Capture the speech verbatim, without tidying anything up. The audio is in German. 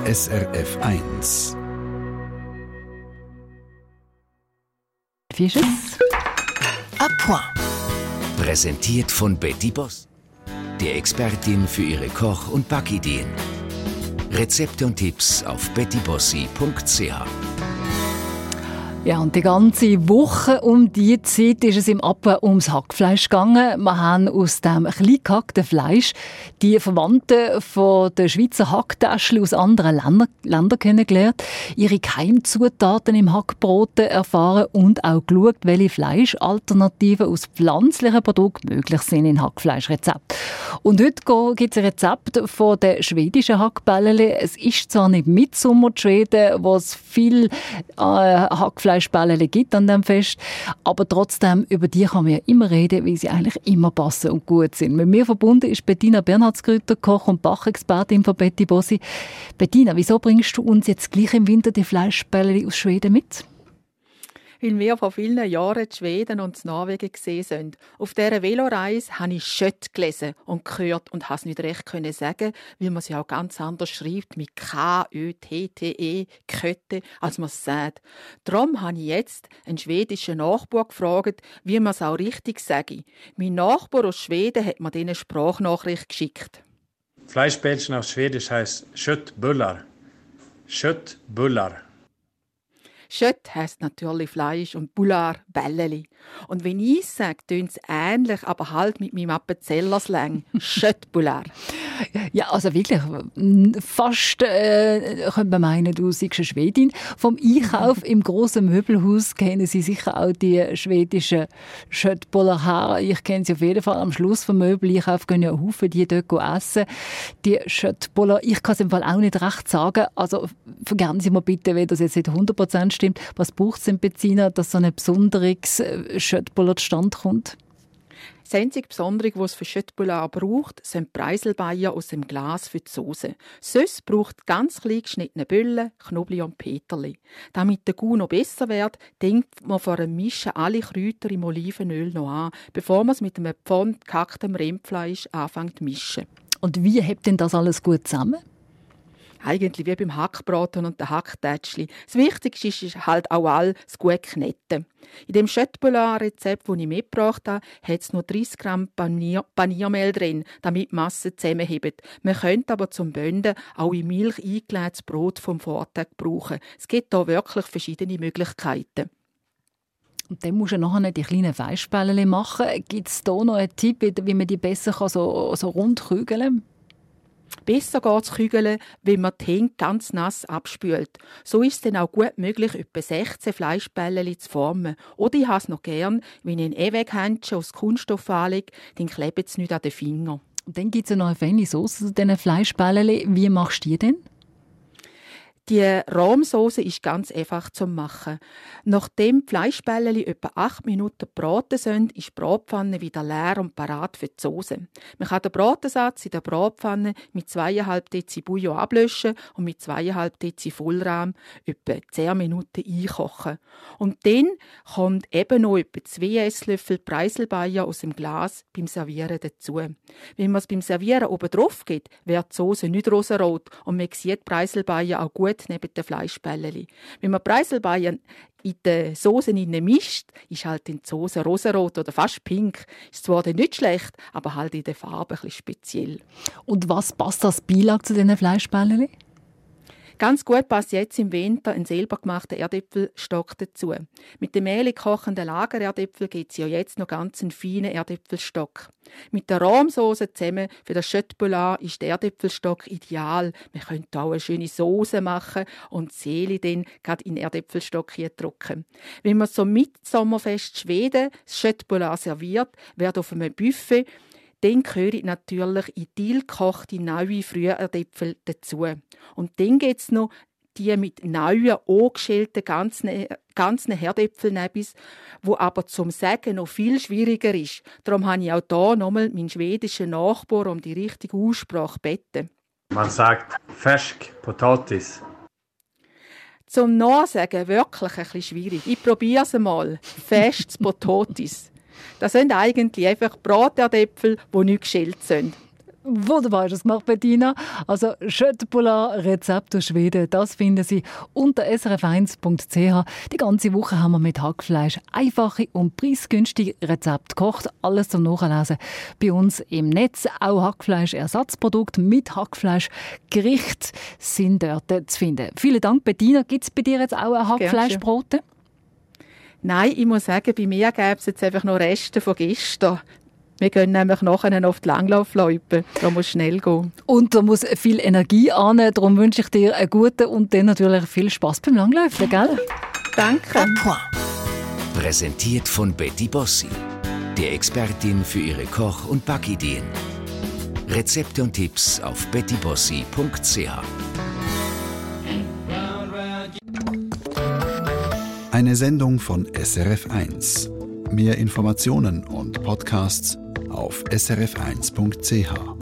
S R F eins. Fisches à point. Präsentiert von Betty Boss, der Expertin für ihre Koch- und Backideen. Rezepte und Tipps auf betty bossi punkt c h. Ja, und die ganze Woche um diese Zeit ist es im Appen ums Hackfleisch gegangen. Wir haben aus dem klein gehackten Fleisch die Verwandten von den Schweizer Hacktäschchen aus anderen Ländern, Ländern kennengelernt, ihre Geheimzutaten im Hackbrot erfahren und auch geschaut, welche Fleischalternativen aus pflanzlichen Produkten möglich sind in Hackfleischrezepten. Und heute gibt es ein Rezept von den schwedischen Hackbällchen. Es ist zwar nicht Mitsommer in Schweden, wo es viel äh, Hackfleisch Fleischbällchen gibt an diesem Fest. Aber trotzdem, über die kann man ja immer reden, weil sie eigentlich immer passen und gut sind. Mit mir verbunden ist Bettina Bernhardsgrütter, Koch- und Bachexpertin von Betty Bossi. Bettina, wieso bringst du uns jetzt gleich im Winter die Fleischbällchen aus Schweden mit? Weil wir vor vielen Jahren die Schweden und die Norwegen gesehen sind. Auf dieser Veloreise habe ich Schött gelesen und gehört und konnte es nicht recht sagen, weil man es ja auch ganz anders schreibt, mit K Ö T T E, Kötte, als man es sagt. Darum habe ich jetzt einen schwedischen Nachbar gefragt, wie man es auch richtig sage. Mein Nachbar aus Schweden hat mir diese Sprachnachricht geschickt. Fleischbällchen auf Schwedisch heißt Köttbullar. Köttbullar. Schött heisst natürlich Fleisch und Bullar Bälleli. Und wenn ich es sage, tönt es ähnlich, aber halt mit meinem Appenzeller-Slang. Schöttbullar. Ja, also wirklich, fast äh, könnte man meinen, du seist eine Schwedin. Vom Einkauf im grossen Möbelhaus kennen Sie sicher auch die schwedischen Schöttbullar her. Ich kenne sie auf jeden Fall. Am Schluss vom Möbeleinkauf gehen ja Haufen die dort essen. Die Schöttbullar, ich kann es im Fall auch nicht recht sagen. Also vergessen Sie mir bitte, wenn das jetzt nicht hundert Prozent stimmt. Was braucht es denn, Bettina, dass so ein besonderes Schöttbullar zustande kommt? Das einzige Besondere, was es für Schöttbullar braucht, sind Preiselbeeren aus dem Glas für die Soße. Sonst braucht es ganz klein geschnittene Büllen, Knoblauch und Peterli. Damit der Gau noch besser wird, denkt man vor dem Mischen alle Kräuter im Olivenöl noch an, bevor man es mit einem Pfund gehacktem Rindfleisch anfängt zu mischen. Und wie hebt denn das alles gut zusammen? Eigentlich wie beim Hackbraten und den Hacktätschli. Das Wichtigste ist halt auch all das gute Kneten. In dem Schöttbullar-Rezept, das ich mitgebracht habe, hat es nur dreißig Gramm Panier- Paniermehl drin, damit die Masse zusammenhebt. Man könnte aber zum Bönden auch in Milch eingelegtes Brot vom Vortag brauchen. Es gibt hier wirklich verschiedene Möglichkeiten. Und dann musst du nachher die kleinen Fleischbällchen machen. Gibt es da noch einen Tipp, wie man die besser so, so rund kügeln kann? Besser geht es kügeln, wenn man die Hände ganz nass abspült. So ist es dann auch gut möglich, etwa sechzehn Fleischbällchen zu formen. Oder ich habe es noch gern, wenn ich ein Ewig-Händchen aus Kunststoff anlege, dann klebt es nicht an den Fingern. Und dann gibt es ja noch eine feine Sauce zu diesen Fleischbällchen. Wie machst du die denn? Die Rahmsauce ist ganz einfach zu machen. Nachdem die Fleischbällchen etwa acht Minuten gebraten sind, ist die Bratpfanne wieder leer und parat für die Sauce. Man kann den Bratensatz in der Bratpfanne mit zweieinhalb Dezi Bouillon ablöschen und mit zweieinhalb Dezi Vollrahm etwa zehn Minuten einkochen. Und dann kommt eben noch etwa zwei Esslöffel Preiselbeeren aus dem Glas beim Servieren dazu. Wenn man es beim Servieren oben drauf gibt, wird die Sauce nicht rosarot und man sieht die Preiselbeeren auch gut neben den Fleischbällchen. Wenn man Preiselbeeren in die Soße mischt, ist halt die Soße rosarot oder fast pink. Ist zwar nicht schlecht, aber halt in der Farbe ein bisschen speziell. Und was passt als Beilage zu diesen Fleischbällchen? Ganz gut passt jetzt im Winter ein selber gemachter Erdäpfelstock dazu. Mit dem mehlig kochenden Lagererdäpfel gibt es ja jetzt noch ganz einen feinen Erdäpfelstock. Mit der Rahmsauce zusammen für das Schöttbullar ist der Erdäpfelstock ideal. Man könnte auch eine schöne Soße machen und die Seele dann gerade in den Erdäpfelstock drücken. Wenn man so mit Sommerfest Schweden das Schöttbullar serviert, wird auf einem Buffet dann gehören natürlich in Dill gekochte neue Früherdäpfel dazu. Und dann gibt es noch die mit neuen, angeschälten, ganzen, ganzen Herdäpfelnebis, wo aber zum Sagen noch viel schwieriger ist. Darum habe ich auch hier nochmal meinen schwedischen Nachbar um die richtige Aussprache gebeten. Man sagt Färsk Potatis. Zum Nachsagen wirklich ein bisschen schwierig. Ich probiere es einmal. Färsches Potatis. Das sind eigentlich einfach Braterdäpfel, die nicht geschält sind. Wunderbar, das macht Bettina. Also Köttbullar Rezept aus Schweden, das finden Sie unter s r f eins punkt c h. Die ganze Woche haben wir mit Hackfleisch einfache und preisgünstige Rezepte gekocht. Alles zum Nachlesen bei uns im Netz. Auch Hackfleischersatzprodukte mit Hackfleischgericht sind dort zu finden. Vielen Dank, Bettina. Gibt es bei dir jetzt auch ein Hackfleischbrot? Nein, ich muss sagen, bei mir gäbe es jetzt einfach noch Reste von gestern. Wir gehen nämlich nachher auf die Langlaufloipe. Da muss schnell gehen. Und da muss viel Energie an. Darum wünsche ich dir einen guten und dann natürlich viel Spass beim Langlaufen, gell? Danke. Präsentiert von Betty Bossi, der Expertin für ihre Koch- und Backideen. Rezepte und Tipps auf betty bossi punkt c h. Eine Sendung von S R F eins. Mehr Informationen und Podcasts auf s r f eins punkt c h.